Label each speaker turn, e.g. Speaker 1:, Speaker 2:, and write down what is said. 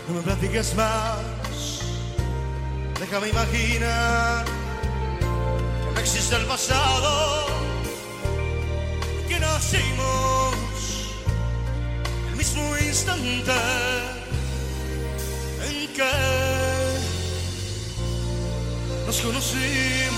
Speaker 1: No me platiques más, déjame imaginar que no existe el pasado, que nacimos el mismo instante en que nos conocimos.